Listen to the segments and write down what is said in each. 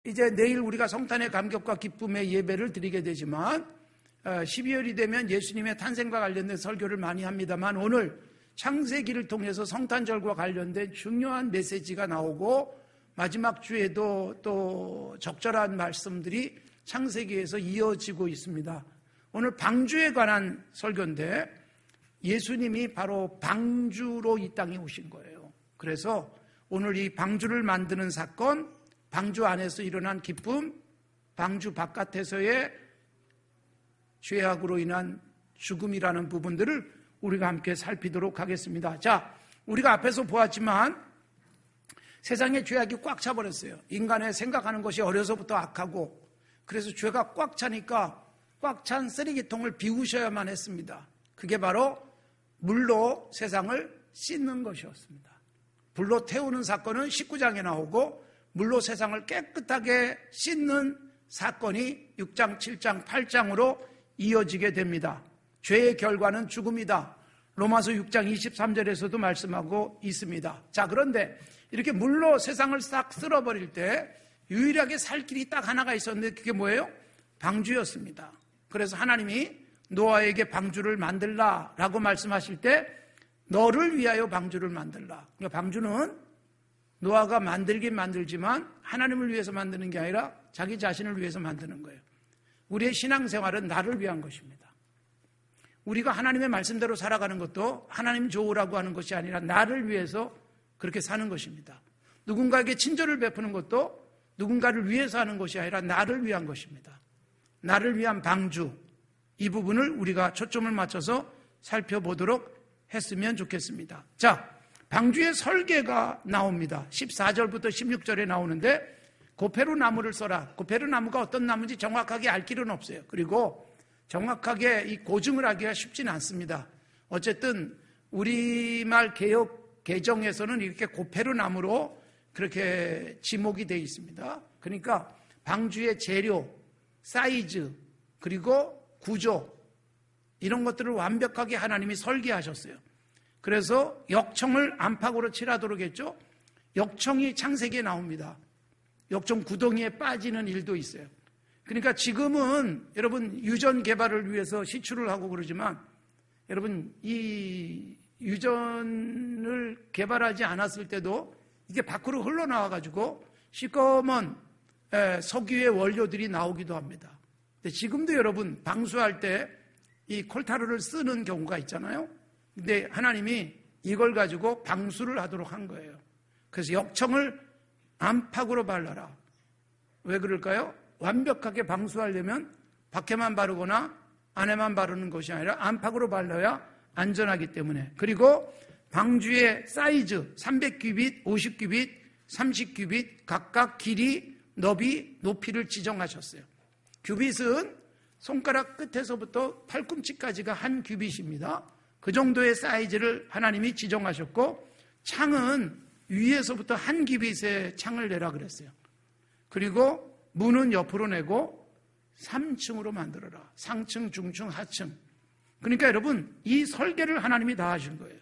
이제 내일 우리가 성탄의 감격과 기쁨의 예배를 드리게 되지만 12월이 되면 예수님의 탄생과 관련된 설교를 많이 합니다만 오늘 창세기를 통해서 성탄절과 관련된 중요한 메시지가 나오고 마지막 주에도 또 적절한 말씀들이 창세기에서 이어지고 있습니다. 오늘 방주에 관한 설교인데 예수님이 바로 방주로 이 땅에 오신 거예요. 그래서 오늘 이 방주를 만드는 사건, 방주 안에서 일어난 기쁨, 방주 바깥에서의 죄악으로 인한 죽음이라는 부분들을 우리가 함께 살피도록 하겠습니다. 자, 우리가 앞에서 보았지만 세상에 죄악이 꽉 차버렸어요. 인간의 생각하는 것이 어려서부터 악하고 그래서 죄가 꽉 차니까 꽉 찬 쓰레기통을 비우셔야만 했습니다. 그게 바로 물로 세상을 씻는 것이었습니다. 불로 태우는 사건은 19장에 나오고 물로 세상을 깨끗하게 씻는 사건이 6장, 7장, 8장으로 이어지게 됩니다. 죄의 결과는 죽음이다. 로마서 6장 23절에서도 말씀하고 있습니다. 자, 그런데 이렇게 물로 세상을 싹 쓸어버릴 때 유일하게 살 길이 딱 하나가 있었는데 그게 뭐예요? 방주였습니다. 그래서 하나님이 노아에게 방주를 만들라라고 말씀하실 때 너를 위하여 방주를 만들라. 그러니까 방주는 노아가 만들긴 만들지만 하나님을 위해서 만드는 게 아니라 자기 자신을 위해서 만드는 거예요. 우리의 신앙생활은 나를 위한 것입니다. 우리가 하나님의 말씀대로 살아가는 것도 하나님 좋으라고 하는 것이 아니라 나를 위해서 그렇게 사는 것입니다. 누군가에게 친절을 베푸는 것도 누군가를 위해서 하는 것이 아니라 나를 위한 것입니다. 나를 위한 방주, 이 부분을 우리가 초점을 맞춰서 살펴보도록 했으면 좋겠습니다. 자, 방주의 설계가 나옵니다. 14절부터 16절에 나오는데 고페루 나무를 써라. 고페루 나무가 어떤 나무인지 정확하게 알 길은 없어요. 그리고 정확하게 이 고증을 하기가 쉽지는 않습니다. 어쨌든 우리말 개역 개정에서는 이렇게 고페루 나무로 그렇게 지목이 되어 있습니다. 그러니까 방주의 재료, 사이즈, 그리고 구조 이런 것들을 완벽하게 하나님이 설계하셨어요. 그래서 역청을 안팎으로 칠하도록 했죠. 역청이 창세기에 나옵니다. 역청 구덩이에 빠지는 일도 있어요. 그러니까 지금은 여러분 유전 개발을 위해서 시추를 하고 그러지만 여러분 이 유전을 개발하지 않았을 때도 이게 밖으로 흘러나와가지고 시꺼먼 석유의 원료들이 나오기도 합니다. 근데 지금도 여러분 방수할 때 이 콜타르를 쓰는 경우가 있잖아요. 근데 하나님이 이걸 가지고 방수를 하도록 한 거예요. 그래서 역청을 안팎으로 발라라. 왜 그럴까요? 완벽하게 방수하려면 밖에만 바르거나 안에만 바르는 것이 아니라 안팎으로 발라야 안전하기 때문에. 그리고 방주의 사이즈 300규빗, 50규빗, 30규빗 각각 길이, 너비, 높이를 지정하셨어요. 규빗은 손가락 끝에서부터 팔꿈치까지가 한 규빗입니다. 그 정도의 사이즈를 하나님이 지정하셨고 창은 위에서부터 한 규빗의 창을 내라 그랬어요. 그리고 문은 옆으로 내고 3층으로 만들어라. 상층, 중층, 하층. 그러니까 여러분 이 설계를 하나님이 다 하신 거예요.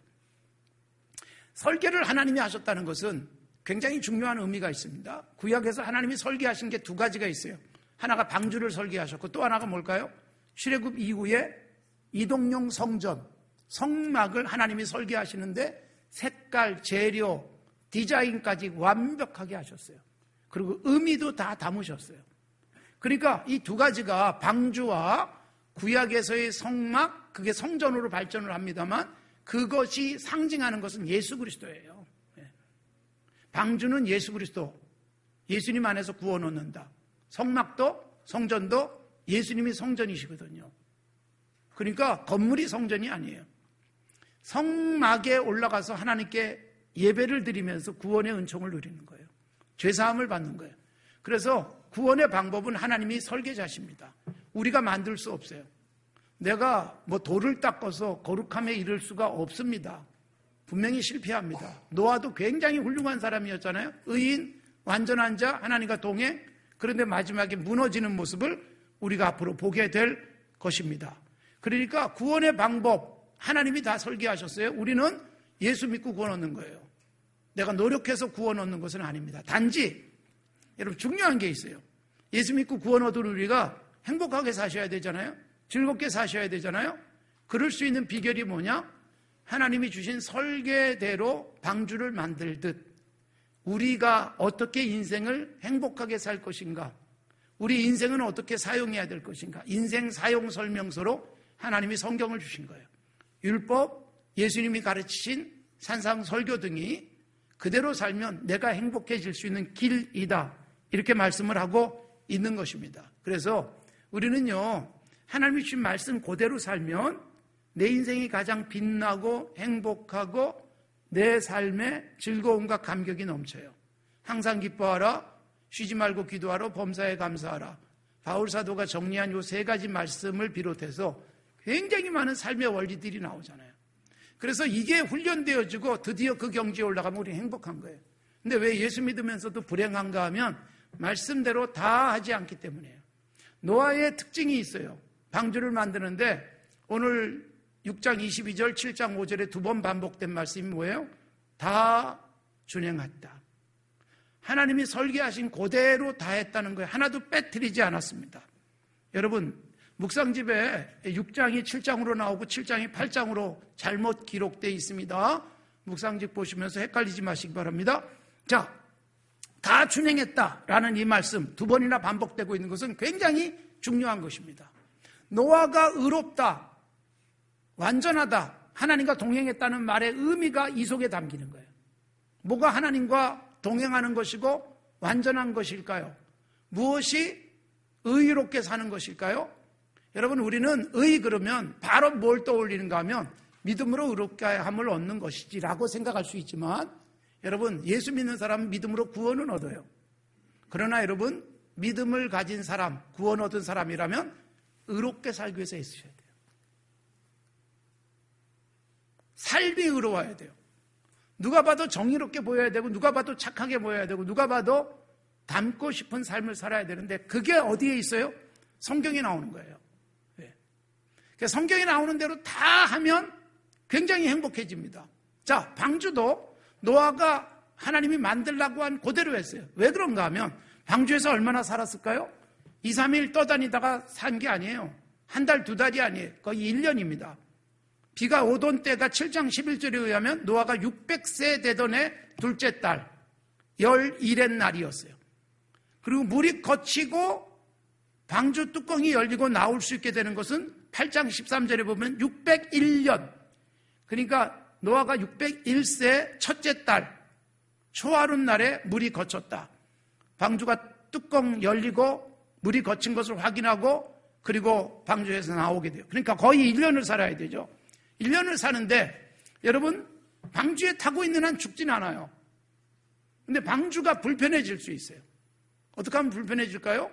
설계를 하나님이 하셨다는 것은 굉장히 중요한 의미가 있습니다. 구약에서 하나님이 설계하신 게 두 가지가 있어요. 하나가 방주를 설계하셨고 또 하나가 뭘까요? 출애굽 이후에 이동용 성전, 성막을 하나님이 설계하시는데 색깔, 재료, 디자인까지 완벽하게 하셨어요. 그리고 의미도 다 담으셨어요. 그러니까 이 두 가지가 방주와 구약에서의 성막, 그게 성전으로 발전을 합니다만 그것이 상징하는 것은 예수 그리스도예요. 방주는 예수 그리스도, 예수님 안에서 구원 얻는다. 성막도 성전도 예수님이 성전이시거든요. 그러니까 건물이 성전이 아니에요. 성막에 올라가서 하나님께 예배를 드리면서 구원의 은총을 누리는 거예요. 죄사함을 받는 거예요. 그래서 구원의 방법은 하나님이 설계자십니다. 우리가 만들 수 없어요. 내가 뭐 돌을 닦아서 거룩함에 이를 수가 없습니다. 분명히 실패합니다. 노아도 굉장히 훌륭한 사람이었잖아요. 의인, 완전한 자, 하나님과 동행. 그런데 마지막에 무너지는 모습을 우리가 앞으로 보게 될 것입니다. 그러니까 구원의 방법 하나님이 다 설계하셨어요. 우리는 예수 믿고 구원 얻는 거예요. 내가 노력해서 구원 얻는 것은 아닙니다. 단지 여러분 중요한 게 있어요. 예수 믿고 구원 얻은 우리가 행복하게 사셔야 되잖아요. 즐겁게 사셔야 되잖아요. 그럴 수 있는 비결이 뭐냐? 하나님이 주신 설계대로 방주를 만들듯 우리가 어떻게 인생을 행복하게 살 것인가, 우리 인생은 어떻게 사용해야 될 것인가, 인생 사용 설명서로 하나님이 성경을 주신 거예요. 율법, 예수님이 가르치신 산상 설교 등이 그대로 살면 내가 행복해질 수 있는 길이다, 이렇게 말씀을 하고 있는 것입니다. 그래서 우리는요, 하나님이 주신 말씀 그대로 살면 내 인생이 가장 빛나고 행복하고 내 삶에 즐거움과 감격이 넘쳐요. 항상 기뻐하라, 쉬지 말고 기도하라, 범사에 감사하라. 바울 사도가 정리한 이 세 가지 말씀을 비롯해서 굉장히 많은 삶의 원리들이 나오잖아요. 그래서 이게 훈련되어지고 드디어 그 경지에 올라가면 우리 행복한 거예요. 근데 왜 예수 믿으면서도 불행한가 하면 말씀대로 다 하지 않기 때문이에요. 노아의 특징이 있어요. 방주를 만드는데 오늘 6장 22절, 7장 5절에 두 번 반복된 말씀이 뭐예요? 다 준행했다. 하나님이 설계하신 그대로 다 했다는 거예요. 하나도 빼뜨리지 않았습니다. 여러분, 묵상집에 6장이 7장으로 나오고 7장이 8장으로 잘못 기록되어 있습니다. 묵상집 보시면서 헷갈리지 마시기 바랍니다. 자, 다 준행했다라는 이 말씀 두 번이나 반복되고 있는 것은 굉장히 중요한 것입니다. 노아가 의롭다, 완전하다, 하나님과 동행했다는 말의 의미가 이 속에 담기는 거예요. 뭐가 하나님과 동행하는 것이고 완전한 것일까요? 무엇이 의롭게 사는 것일까요? 여러분, 우리는 의 그러면 바로 뭘 떠올리는가 하면 믿음으로 의롭게 함을 얻는 것이지라고 생각할 수 있지만, 여러분, 예수 믿는 사람은 믿음으로 구원은 얻어요. 그러나 여러분, 믿음을 가진 사람, 구원 얻은 사람이라면 의롭게 살기 위해서 애쓰셔야 돼요. 삶이 의로워야 돼요. 누가 봐도 정의롭게 보여야 되고, 누가 봐도 착하게 보여야 되고, 누가 봐도 닮고 싶은 삶을 살아야 되는데, 그게 어디에 있어요? 성경에 나오는 거예요. 성경에 나오는 대로 다 하면 굉장히 행복해집니다. 자, 방주도 노아가 하나님이 만들라고 한 그대로 했어요. 왜 그런가 하면 방주에서 얼마나 살았을까요? 2, 3일 떠다니다가 산 게 아니에요. 한 달, 두 달이 아니에요. 거의 1년입니다. 비가 오던 때가 7장 11절에 의하면 노아가 600세 되던 해 둘째 달 11의 날이었어요. 그리고 물이 거치고 방주 뚜껑이 열리고 나올 수 있게 되는 것은 8장 13절에 보면 601년, 그러니까 노아가 601세 첫째 달 초하룻 날에 물이 거쳤다. 방주가 뚜껑 열리고 물이 거친 것을 확인하고 그리고 방주에서 나오게 돼요. 그러니까 거의 1년을 살아야 되죠. 1년을 사는데 여러분, 방주에 타고 있는 한 죽진 않아요. 근데 방주가 불편해질 수 있어요. 어떻게 하면 불편해질까요?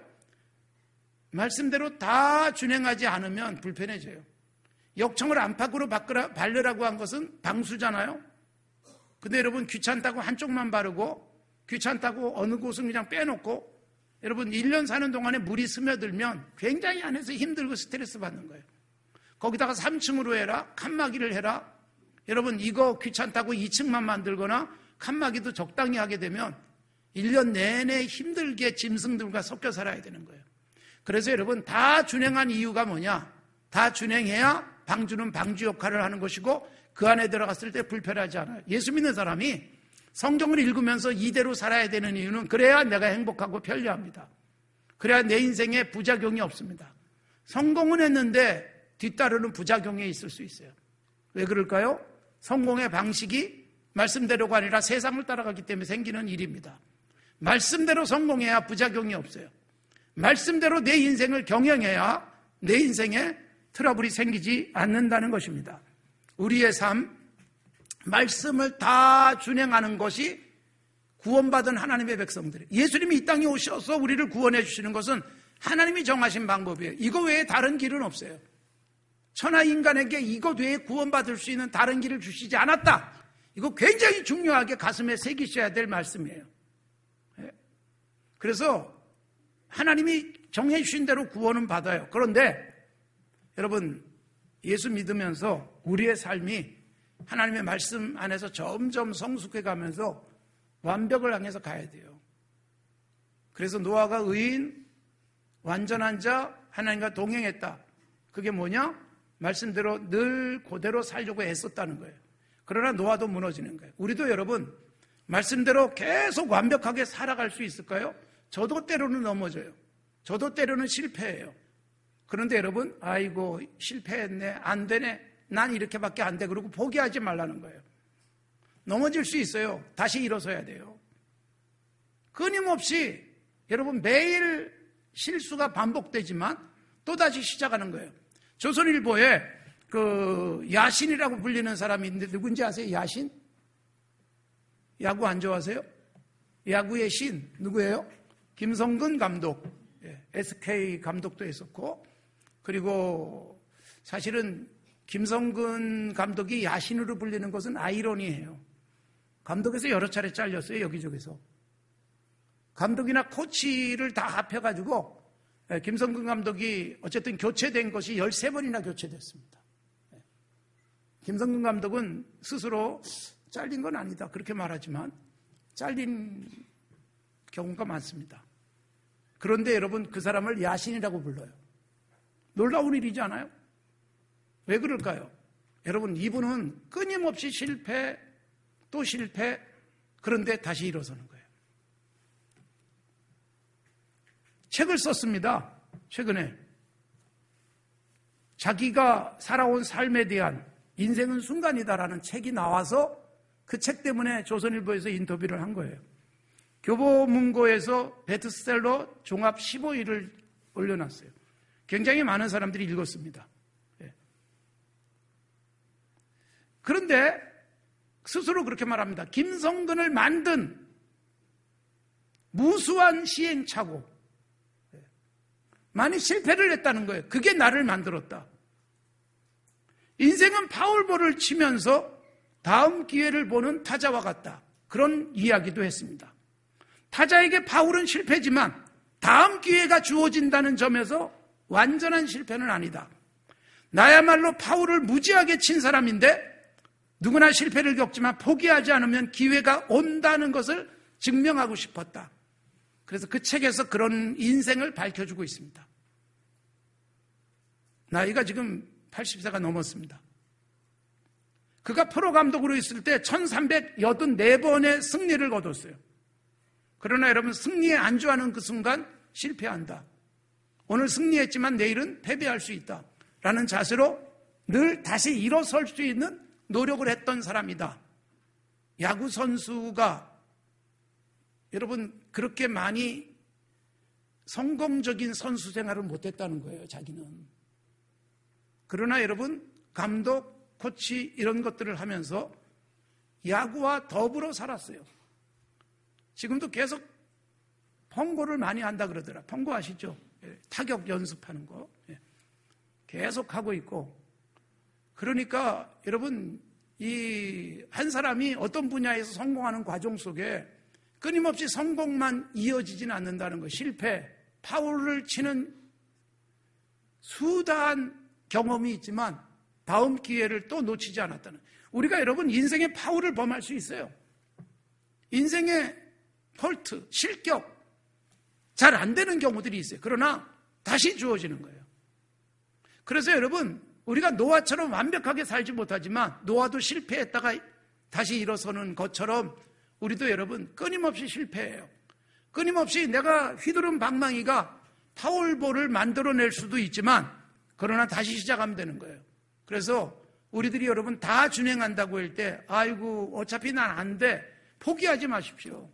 말씀대로 다 준행하지 않으면 불편해져요. 역청을 안팎으로 바르라고 한 것은 방수잖아요. 근데 여러분, 귀찮다고 한쪽만 바르고 귀찮다고 어느 곳은 그냥 빼놓고, 여러분 1년 사는 동안에 물이 스며들면 굉장히 안에서 힘들고 스트레스 받는 거예요. 거기다가 3층으로 해라, 칸막이를 해라. 여러분, 이거 귀찮다고 2층만 만들거나 칸막이도 적당히 하게 되면 1년 내내 힘들게 짐승들과 섞여 살아야 되는 거예요. 그래서 여러분, 다 준행한 이유가 뭐냐? 다 준행해야 방주는 방주 역할을 하는 것이고 그 안에 들어갔을 때 불편하지 않아요. 예수 믿는 사람이 성경을 읽으면서 이대로 살아야 되는 이유는 그래야 내가 행복하고 편리합니다. 그래야 내 인생에 부작용이 없습니다. 성공은 했는데 뒤따르는 부작용이 있을 수 있어요. 왜 그럴까요? 성공의 방식이 말씀대로가 아니라 세상을 따라가기 때문에 생기는 일입니다. 말씀대로 성공해야 부작용이 없어요. 말씀대로 내 인생을 경영해야 내 인생에 트러블이 생기지 않는다는 것입니다. 우리의 삶, 말씀을 다 준행하는 것이 구원받은 하나님의 백성들이에요. 예수님이 이 땅에 오셔서 우리를 구원해 주시는 것은 하나님이 정하신 방법이에요. 이거 외에 다른 길은 없어요. 천하 인간에게 이것 외에 구원받을 수 있는 다른 길을 주시지 않았다. 이거 굉장히 중요하게 가슴에 새기셔야 될 말씀이에요. 그래서 하나님이 정해 주신 대로 구원은 받아요. 그런데 여러분, 예수 믿으면서 우리의 삶이 하나님의 말씀 안에서 점점 성숙해 가면서 완벽을 향해서 가야 돼요. 그래서 노아가 의인, 완전한 자, 하나님과 동행했다. 그게 뭐냐? 말씀대로 늘 그대로 살려고 애썼다는 거예요. 그러나 노아도 무너지는 거예요. 우리도 여러분 말씀대로 계속 완벽하게 살아갈 수 있을까요? 저도 때로는 넘어져요. 저도 때로는 실패해요. 그런데 여러분, 아이고 실패했네, 안 되네, 난 이렇게밖에 안 돼, 그러고 포기하지 말라는 거예요. 넘어질 수 있어요. 다시 일어서야 돼요. 끊임없이 여러분 매일 실수가 반복되지만 또다시 시작하는 거예요. 조선일보에 그 야신이라고 불리는 사람이 있는데 누군지 아세요? 야신? 야구 안 좋아하세요? 야구의 신 누구예요? 김성근 감독. SK 감독도 했었고, 그리고 사실은 김성근 감독이 야신으로 불리는 것은 아이러니해요. 감독에서 여러 차례 잘렸어요. 여기저기서. 감독이나 코치를 다 합해가지고 김성근 감독이 어쨌든 교체된 것이 13번이나 교체됐습니다. 김성근 감독은 스스로 잘린 건 아니다 그렇게 말하지만 잘린 경우가 많습니다. 그런데 여러분, 그 사람을 야신이라고 불러요. 놀라운 일이지 않아요? 왜 그럴까요? 여러분, 이분은 끊임없이 실패, 또 실패, 그런데 다시 일어서는 거예요. 책을 썼습니다. 최근에. 자기가 살아온 삶에 대한 인생은 순간이다라는 책이 나와서 그 책 때문에 조선일보에서 인터뷰를 한 거예요. 교보문고에서 베스트셀러 종합 15위를 올려놨어요. 굉장히 많은 사람들이 읽었습니다. 그런데 스스로 그렇게 말합니다. 김성근을 만든 무수한 시행착오, 많이 실패를 했다는 거예요. 그게 나를 만들었다. 인생은 파울볼을 치면서 다음 기회를 보는 타자와 같다. 그런 이야기도 했습니다. 타자에게 파울은 실패지만 다음 기회가 주어진다는 점에서 완전한 실패는 아니다. 나야말로 파울을 무지하게 친 사람인데 누구나 실패를 겪지만 포기하지 않으면 기회가 온다는 것을 증명하고 싶었다. 그래서 그 책에서 그런 인생을 밝혀주고 있습니다. 나이가 지금 80세가 넘었습니다. 그가 프로 감독으로 있을 때 1384번의 승리를 거뒀어요. 그러나 여러분, 승리에 안주하는 그 순간 실패한다. 오늘 승리했지만 내일은 패배할 수 있다 라는 자세로 늘 다시 일어설 수 있는 노력을 했던 사람이다. 야구 선수가 여러분 그렇게 많이 성공적인 선수 생활을 못했다는 거예요, 자기는. 그러나 여러분, 감독, 코치 이런 것들을 하면서 야구와 더불어 살았어요. 지금도 계속 펑고를 많이 한다 그러더라. 펑고 아시죠? 타격 연습하는 거. 계속 하고 있고. 그러니까 여러분, 이 한 사람이 어떤 분야에서 성공하는 과정 속에 끊임없이 성공만 이어지진 않는다는 거. 실패, 파울을 치는 수다한 경험이 있지만 다음 기회를 또 놓치지 않았다는. 우리가 여러분 인생의 파울을 범할 수 있어요. 인생의 폴트, 실격, 잘 안 되는 경우들이 있어요. 그러나 다시 주어지는 거예요. 그래서 여러분, 우리가 노아처럼 완벽하게 살지 못하지만 노아도 실패했다가 다시 일어서는 것처럼 우리도 여러분 끊임없이 실패해요. 끊임없이 내가 휘두른 방망이가 파울볼을 만들어낼 수도 있지만 그러나 다시 시작하면 되는 거예요. 그래서 우리들이 여러분 다 준행한다고 할 때 아이고 어차피 난 안 돼, 포기하지 마십시오.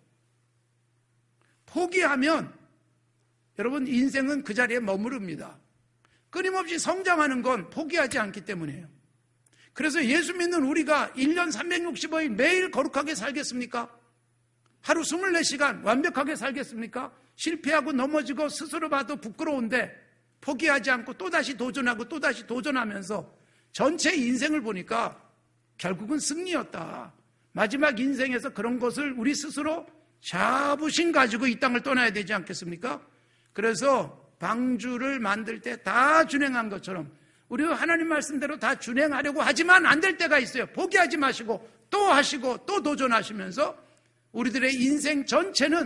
포기하면 여러분 인생은 그 자리에 머무릅니다. 끊임없이 성장하는 건 포기하지 않기 때문이에요. 그래서 예수 믿는 우리가 1년 365일 매일 거룩하게 살겠습니까? 하루 24시간 완벽하게 살겠습니까? 실패하고 넘어지고 스스로 봐도 부끄러운데 포기하지 않고 또다시 도전하고 또다시 도전하면서 전체 인생을 보니까 결국은 승리였다. 마지막 인생에서 그런 것을 우리 스스로 자부심 가지고 이 땅을 떠나야 되지 않겠습니까? 그래서 방주를 만들 때 다 준행한 것처럼 우리가 하나님 말씀대로 다 준행하려고 하지만 안 될 때가 있어요. 포기하지 마시고 또 하시고 또 도전하시면서 우리들의 인생 전체는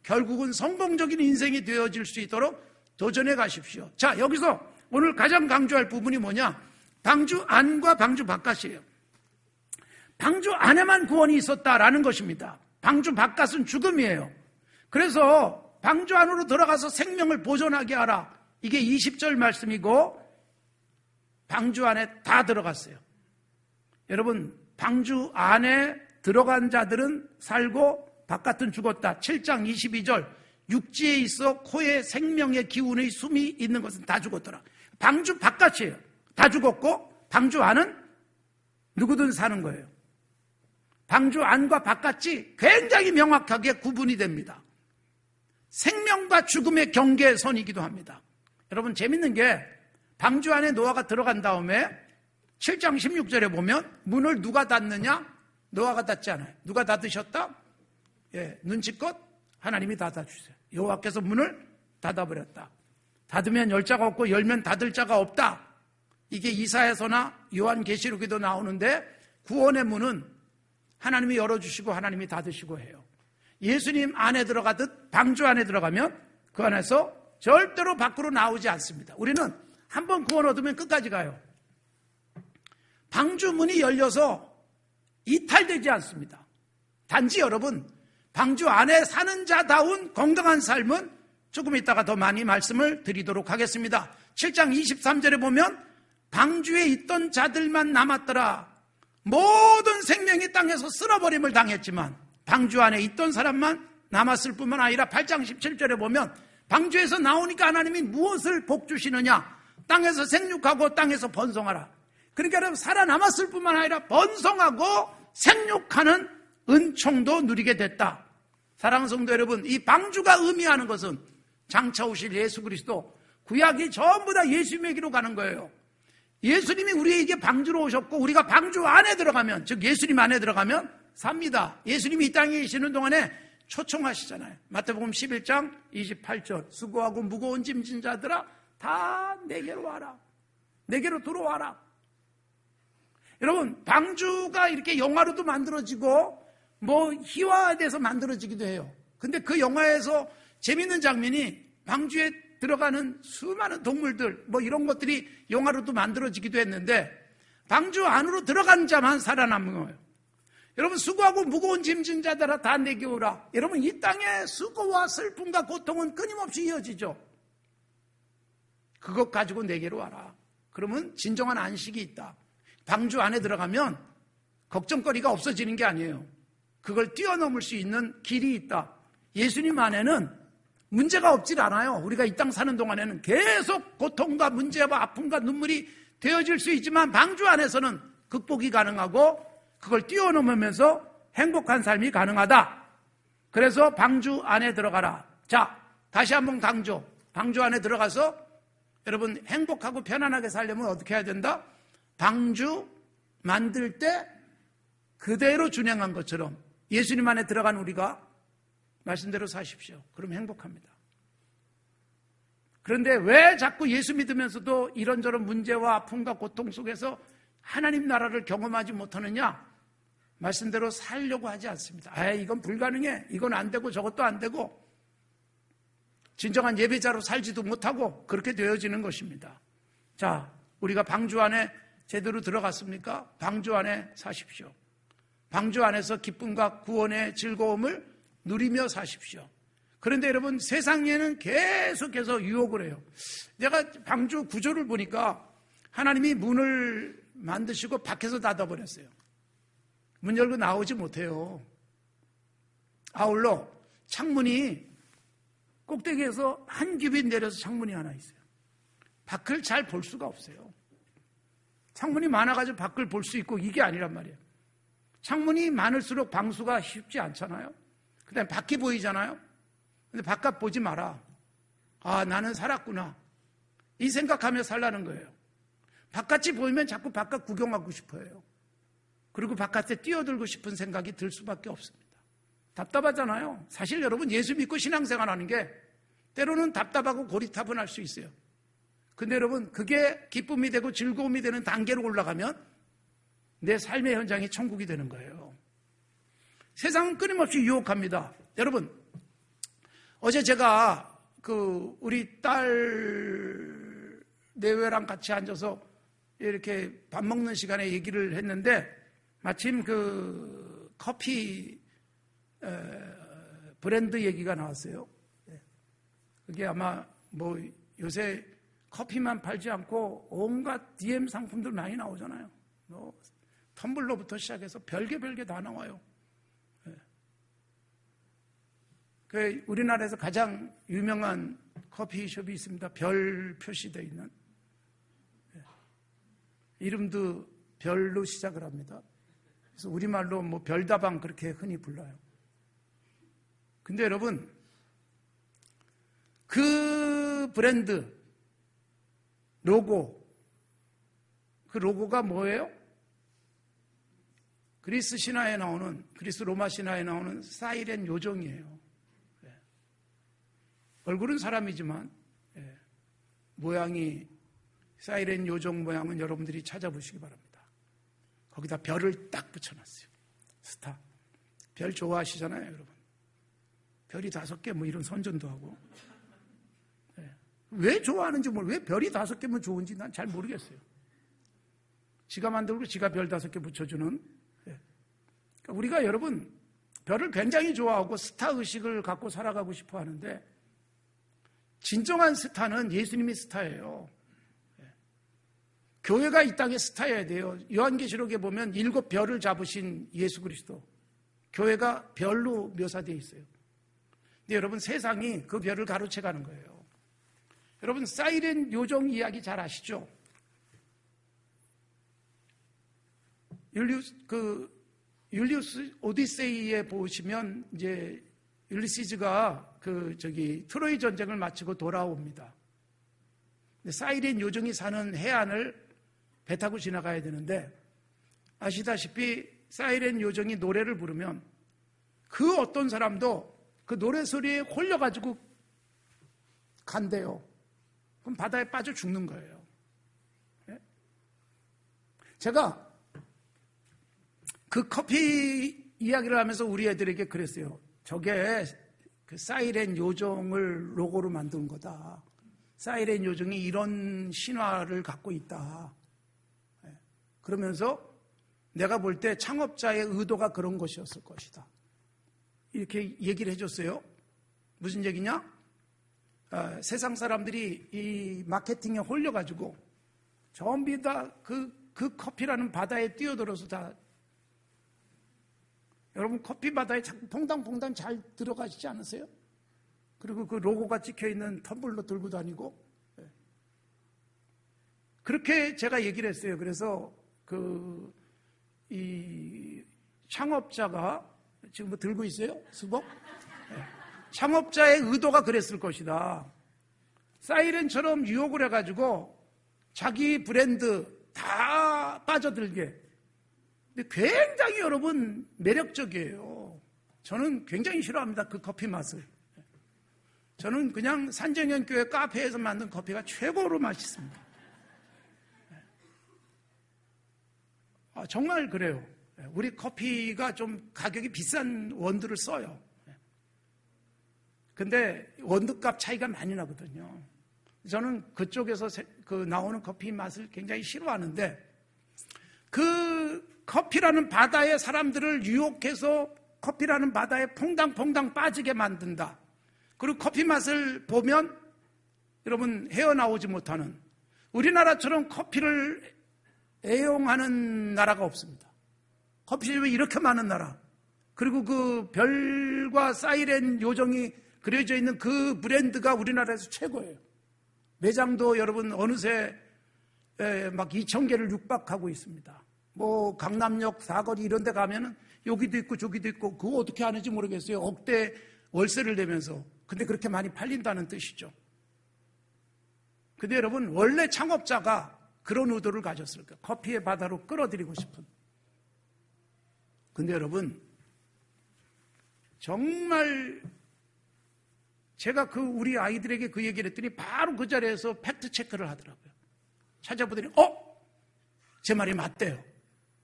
결국은 성공적인 인생이 되어질 수 있도록 도전해 가십시오. 자, 여기서 오늘 가장 강조할 부분이 뭐냐? 방주 안과 방주 바깥이에요. 방주 안에만 구원이 있었다라는 것입니다. 방주 바깥은 죽음이에요. 그래서 방주 안으로 들어가서 생명을 보존하게 하라. 이게 20절 말씀이고 방주 안에 다 들어갔어요. 여러분, 방주 안에 들어간 자들은 살고 바깥은 죽었다. 7장 22절 육지에 있어 코에 생명의 기운의 숨이 있는 것은 다 죽었더라. 방주 바깥이에요. 다 죽었고 방주 안은 누구든 사는 거예요. 방주 안과 바깥이 굉장히 명확하게 구분이 됩니다. 생명과 죽음의 경계선이기도 합니다. 여러분, 재밌는 게 방주 안에 노아가 들어간 다음에 7장 16절에 보면 문을 누가 닫느냐? 노아가 닫지 않아요. 누가 닫으셨다? 예, 눈치껏 하나님이 닫아주세요. 여호와께서 문을 닫아버렸다. 닫으면 열 자가 없고 열면 닫을 자가 없다. 이게 이사야서나 요한계시록에도 나오는데 구원의 문은 하나님이 열어주시고 하나님이 닫으시고 해요. 예수님 안에 들어가듯 방주 안에 들어가면 그 안에서 절대로 밖으로 나오지 않습니다. 우리는 한번 구원 얻으면 끝까지 가요. 방주 문이 열려서 이탈되지 않습니다. 단지 여러분, 방주 안에 사는 자다운 건강한 삶은 조금 이따가 더 많이 말씀을 드리도록 하겠습니다. 7장 23절에 보면 방주에 있던 자들만 남았더라. 모든 생명이 땅에서 쓸어버림을 당했지만 방주 안에 있던 사람만 남았을 뿐만 아니라 8장 17절에 보면 방주에서 나오니까 하나님이 무엇을 복 주시느냐? 땅에서 생육하고 땅에서 번성하라. 그러니까 여러분, 살아남았을 뿐만 아니라 번성하고 생육하는 은총도 누리게 됐다. 사랑하는 성도 여러분, 이 방주가 의미하는 것은 장차 오실 예수 그리스도, 구약이 전부 다 예수님에게로 가는 거예요. 예수님이 우리에게 방주로 오셨고 우리가 방주 안에 들어가면, 즉 예수님 안에 들어가면 삽니다. 예수님이 이 땅에 계시는 동안에 초청하시잖아요. 마태복음 11장 28절 수고하고 무거운 짐진 자들아 다 내게로 와라. 내게로 들어와라. 여러분, 방주가 이렇게 영화로도 만들어지고 희화돼서 만들어지기도 해요. 근데 그 영화에서 재밌는 장면이 방주에 들어가는 수많은 동물들 이런 것들이 영화로도 만들어지기도 했는데 방주 안으로 들어간 자만 살아남는 거예요. 여러분, 수고하고 무거운 짐진 자들아 다 내게 오라. 여러분, 이 땅에 수고와 슬픔과 고통은 끊임없이 이어지죠. 그것 가지고 내게로 와라. 그러면 진정한 안식이 있다. 방주 안에 들어가면 걱정거리가 없어지는 게 아니에요. 그걸 뛰어넘을 수 있는 길이 있다. 예수님 안에는 문제가 없질 않아요. 우리가 이 땅 사는 동안에는 계속 고통과 문제와 아픔과 눈물이 되어질 수 있지만 방주 안에서는 극복이 가능하고 그걸 뛰어넘으면서 행복한 삶이 가능하다. 그래서 방주 안에 들어가라. 자, 다시 한번 강조. 방주 안에 들어가서 여러분 행복하고 편안하게 살려면 어떻게 해야 된다? 방주 만들 때 그대로 준행한 것처럼 예수님 안에 들어간 우리가 말씀대로 사십시오. 그럼 행복합니다. 그런데 왜 자꾸 예수 믿으면서도 이런저런 문제와 아픔과 고통 속에서 하나님 나라를 경험하지 못하느냐? 말씀대로 살려고 하지 않습니다. 이건 불가능해. 이건 안 되고 저것도 안 되고 진정한 예배자로 살지도 못하고 그렇게 되어지는 것입니다. 자, 우리가 방주 안에 제대로 들어갔습니까? 방주 안에 사십시오. 방주 안에서 기쁨과 구원의 즐거움을 누리며 사십시오. 그런데 여러분, 세상에는 계속해서 유혹을 해요. 내가 방주 구조를 보니까 하나님이 문을 만드시고 밖에서 닫아버렸어요. 문 열고 나오지 못해요. 아울러 창문이 꼭대기에서 한 큐빗 내려서 창문이 하나 있어요. 밖을 잘 볼 수가 없어요. 창문이 많아가지고 밖을 볼 수 있고 이게 아니란 말이에요. 창문이 많을수록 방수가 쉽지 않잖아요. 그 다음에 밖이 보이잖아요. 근데 바깥 보지 마라. 나는 살았구나. 이 생각하며 살라는 거예요. 바깥이 보이면 자꾸 바깥 구경하고 싶어요. 그리고 바깥에 뛰어들고 싶은 생각이 들 수밖에 없습니다. 답답하잖아요. 사실 여러분, 예수 믿고 신앙생활하는 게 때로는 답답하고 고리타분할 수 있어요. 근데 여러분, 그게 기쁨이 되고 즐거움이 되는 단계로 올라가면 내 삶의 현장이 천국이 되는 거예요. 세상은 끊임없이 유혹합니다. 여러분, 어제 제가 우리 딸 내외랑 같이 앉아서 이렇게 밥 먹는 시간에 얘기를 했는데 마침 커피 브랜드 얘기가 나왔어요. 그게 아마 요새 커피만 팔지 않고 온갖 DM 상품들 많이 나오잖아요. 텀블러부터 시작해서 별게 다 나와요. 우리나라에서 가장 유명한 커피숍이 있습니다. 별 표시되어 있는. 이름도 별로 시작을 합니다. 그래서 우리말로 별다방 그렇게 흔히 불러요. 근데 여러분, 그 브랜드 로고, 그 로고가 뭐예요? 그리스 로마 신화에 나오는 사이렌 요정이에요. 얼굴은 사람이지만 모양이 사이렌 요정 모양은 여러분들이 찾아보시기 바랍니다. 거기다 별을 딱 붙여놨어요. 스타. 별 좋아하시잖아요, 여러분. 별이 5개 이런 선전도 하고. 왜 좋아하는지 왜 별이 5개면 좋은지 난 잘 모르겠어요. 지가 만들고 지가 별 5개 붙여주는. 그러니까 우리가 여러분 별을 굉장히 좋아하고 스타 의식을 갖고 살아가고 싶어 하는데 진정한 스타는 예수님이 스타예요. 교회가 이 땅의 스타여야 돼요. 요한계시록에 보면 7별을 잡으신 예수 그리스도. 교회가 별로 묘사되어 있어요. 근데 여러분 세상이 그 별을 가로채가는 거예요. 여러분 사이렌 요정 이야기 잘 아시죠? 율리우스 오디세이에 보시면 이제 율리시즈가 트로이 전쟁을 마치고 돌아옵니다. 근데 사이렌 요정이 사는 해안을 배 타고 지나가야 되는데 아시다시피 사이렌 요정이 노래를 부르면 그 어떤 사람도 그 노래 소리에 홀려가지고 간대요. 그럼 바다에 빠져 죽는 거예요. 제가 그 커피 이야기를 하면서 우리 애들에게 그랬어요. 저게 그 사이렌 요정을 로고로 만든 거다. 사이렌 요정이 이런 신화를 갖고 있다. 그러면서 내가 볼 때 창업자의 의도가 그런 것이었을 것이다. 이렇게 얘기를 해줬어요. 무슨 얘기냐? 세상 사람들이 이 마케팅에 홀려가지고 전부 다 그 커피라는 바다에 뛰어들어서 다 여러분 커피 바다에 자꾸 퐁당퐁당 잘 들어가시지 않으세요? 그리고 그 로고가 찍혀있는 텀블러 들고 다니고 그렇게 제가 얘기를 했어요. 그래서 이 창업자가 지금 들고 있어요? 수복? 창업자의 의도가 그랬을 것이다. 사이렌처럼 유혹을 해가지고 자기 브랜드 다 빠져들게. 근데 굉장히 여러분 매력적이에요. 저는 굉장히 싫어합니다. 그 커피 맛을. 저는 그냥 산정현교회 카페에서 만든 커피가 최고로 맛있습니다. 정말 그래요. 우리 커피가 좀 가격이 비싼 원두를 써요. 근데 원두값 차이가 많이 나거든요. 저는 그쪽에서 나오는 커피 맛을 굉장히 싫어하는데 그 커피라는 바다의 사람들을 유혹해서 커피라는 바다에 퐁당퐁당 빠지게 만든다. 그리고 커피 맛을 보면 여러분 헤어나오지 못하는 우리나라처럼 커피를 애용하는 나라가 없습니다. 커피숍이 이렇게 많은 나라. 그리고 그 별과 사이렌 요정이 그려져 있는 그 브랜드가 우리나라에서 최고예요. 매장도 여러분 어느새 막 2,000개를 육박하고 있습니다. 뭐 강남역 사거리 이런 데 가면은 여기도 있고 저기도 있고 그거 어떻게 하는지 모르겠어요. 억대 월세를 내면서. 근데 그렇게 많이 팔린다는 뜻이죠. 근데 여러분 원래 창업자가 그런 의도를 가졌을 거예요. 커피의 바다로 끌어들이고 싶은. 근데 여러분 정말 제가 우리 아이들에게 그 얘기를 했더니 바로 그 자리에서 팩트 체크를 하더라고요. 찾아보더니 제 말이 맞대요.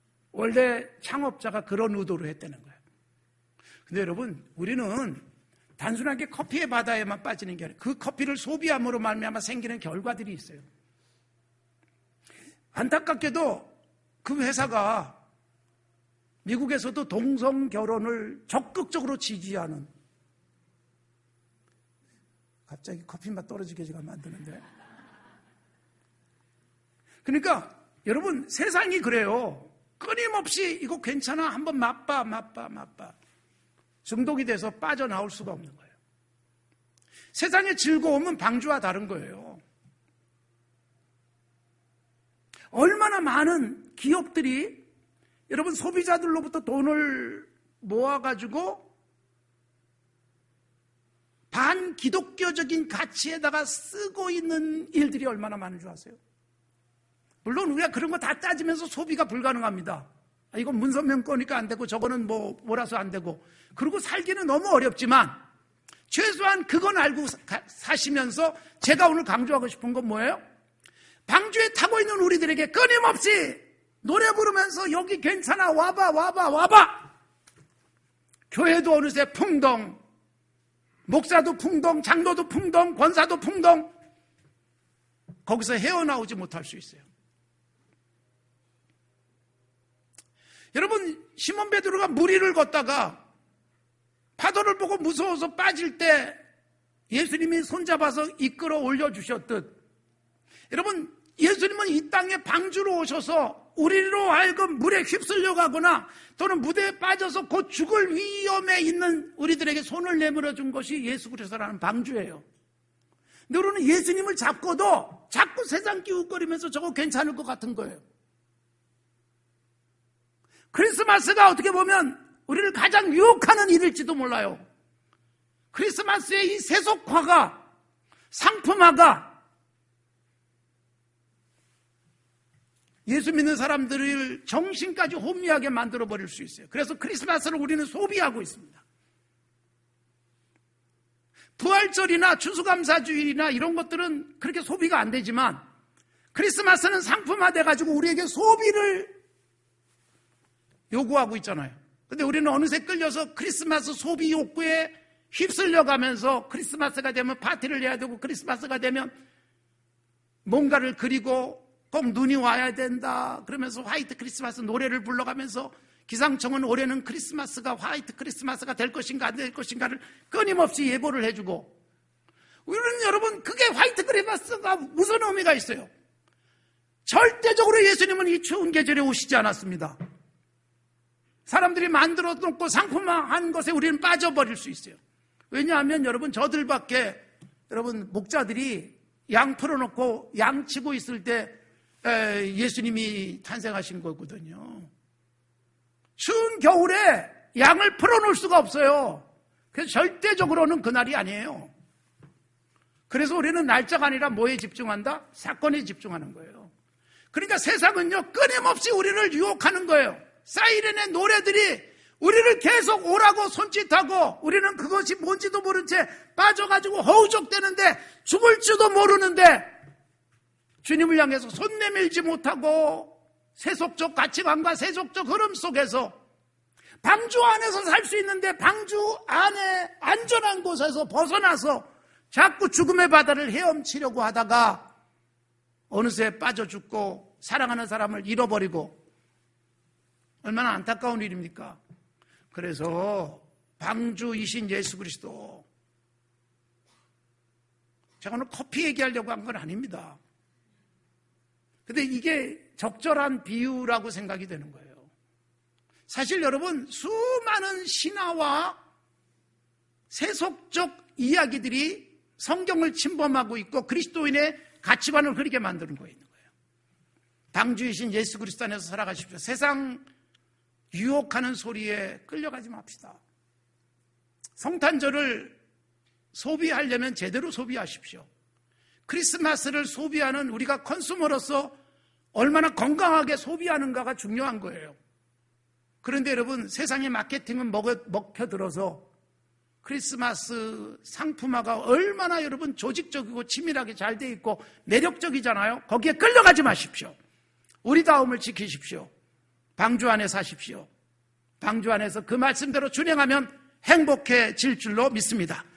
원래 창업자가 그런 의도로 했다는 거예요. 근데 여러분 우리는 단순하게 커피의 바다에만 빠지는 게 아니라 그 커피를 소비함으로 말미암아 생기는 결과들이 있어요. 안타깝게도 그 회사가 미국에서도 동성 결혼을 적극적으로 지지하는, 갑자기 커피 맛 떨어지게 제가 만드는데. 그러니까 여러분, 세상이 그래요. 끊임없이 이거 괜찮아, 한번 맛봐. 중독이 돼서 빠져나올 수가 없는 거예요. 세상의 즐거움은 방주와 다른 거예요. 얼마나 많은 기업들이 여러분 소비자들로부터 돈을 모아가지고 반기독교적인 가치에다가 쓰고 있는 일들이 얼마나 많은 줄 아세요? 물론 우리가 그런 거 다 따지면서 소비가 불가능합니다. 이건 문선명거니까 안 되고 저거는 뭐라서 안 되고, 그리고 살기는 너무 어렵지만 최소한 그건 알고 사시면서 제가 오늘 강조하고 싶은 건 뭐예요? 방주에 타고 있는 우리들에게 끊임없이 노래 부르면서 여기 괜찮아, 와봐. 교회도 어느새 풍덩, 목사도 풍덩, 장로도 풍덩, 권사도 풍덩. 거기서 헤어나오지 못할 수 있어요. 여러분, 시몬 베드로가 물 위를 걷다가 파도를 보고 무서워서 빠질 때 예수님이 손잡아서 이끌어 올려주셨듯, 여러분, 예수님은 이 땅에 방주로 오셔서 우리로 하여금 물에 휩쓸려 가거나 또는 무대에 빠져서 곧 죽을 위험에 있는 우리들에게 손을 내밀어 준 것이 예수 그리스도라는 방주예요. 근데 우리는 예수님을 잡고도 자꾸 세상 기웃거리면서 저거 괜찮을 것 같은 거예요. 크리스마스가 어떻게 보면 우리를 가장 유혹하는 일일지도 몰라요. 크리스마스의 이 세속화가, 상품화가 예수 믿는 사람들을 정신까지 혼미하게 만들어버릴 수 있어요. 그래서 크리스마스를 우리는 소비하고 있습니다. 부활절이나 추수감사주일이나 이런 것들은 그렇게 소비가 안 되지만 크리스마스는 상품화돼가지고 우리에게 소비를 요구하고 있잖아요. 근데 우리는 어느새 끌려서 크리스마스 소비 욕구에 휩쓸려가면서 크리스마스가 되면 파티를 해야 되고, 크리스마스가 되면 뭔가를 그리고 꼭 눈이 와야 된다 그러면서 화이트 크리스마스 노래를 불러가면서 기상청은 올해는 크리스마스가 화이트 크리스마스가 될 것인가 안 될 것인가를 끊임없이 예보를 해주고, 우리는 여러분 그게 화이트 크리스마스가 무슨 의미가 있어요? 절대적으로 예수님은 이 추운 계절에 오시지 않았습니다. 사람들이 만들어 놓고 상품화한 것에 우리는 빠져버릴 수 있어요. 왜냐하면 여러분, 저들밖에 여러분 목자들이 양 풀어놓고 양 치고 있을 때 예수님이 탄생하신 거거든요. 추운 겨울에 양을 풀어놓을 수가 없어요. 그래서 절대적으로는 그날이 아니에요. 그래서 우리는 날짜가 아니라 뭐에 집중한다? 사건에 집중하는 거예요. 그러니까 세상은요, 끊임없이 우리를 유혹하는 거예요. 사이렌의 노래들이 우리를 계속 오라고 손짓하고, 우리는 그것이 뭔지도 모른 채 빠져가지고 허우적대는데, 죽을 줄도 모르는데 주님을 향해서 손 내밀지 못하고 세속적 가치관과 세속적 흐름 속에서 방주 안에서 살 수 있는데 방주 안에 안전한 곳에서 벗어나서 자꾸 죽음의 바다를 헤엄치려고 하다가 어느새 빠져 죽고 사랑하는 사람을 잃어버리고, 얼마나 안타까운 일입니까? 그래서 방주이신 예수 그리스도, 제가 오늘 커피 얘기하려고 한 건 아닙니다. 근데 이게 적절한 비유라고 생각이 되는 거예요. 사실 여러분, 수많은 신화와 세속적 이야기들이 성경을 침범하고 있고 그리스도인의 가치관을 그렇게 만드는 거예요. 방주이신 예수 그리스도 안에서 살아가십시오. 세상 유혹하는 소리에 끌려가지 맙시다. 성탄절을 소비하려면 제대로 소비하십시오. 크리스마스를 소비하는 우리가 컨슈머로서 얼마나 건강하게 소비하는가가 중요한 거예요. 그런데 여러분, 세상의 마케팅은 먹혀들어서 크리스마스 상품화가 얼마나 여러분 조직적이고 치밀하게 잘 돼 있고 매력적이잖아요. 거기에 끌려가지 마십시오. 우리다움을 지키십시오. 방주 안에 사십시오. 방주 안에서 그 말씀대로 준행하면 행복해질 줄로 믿습니다.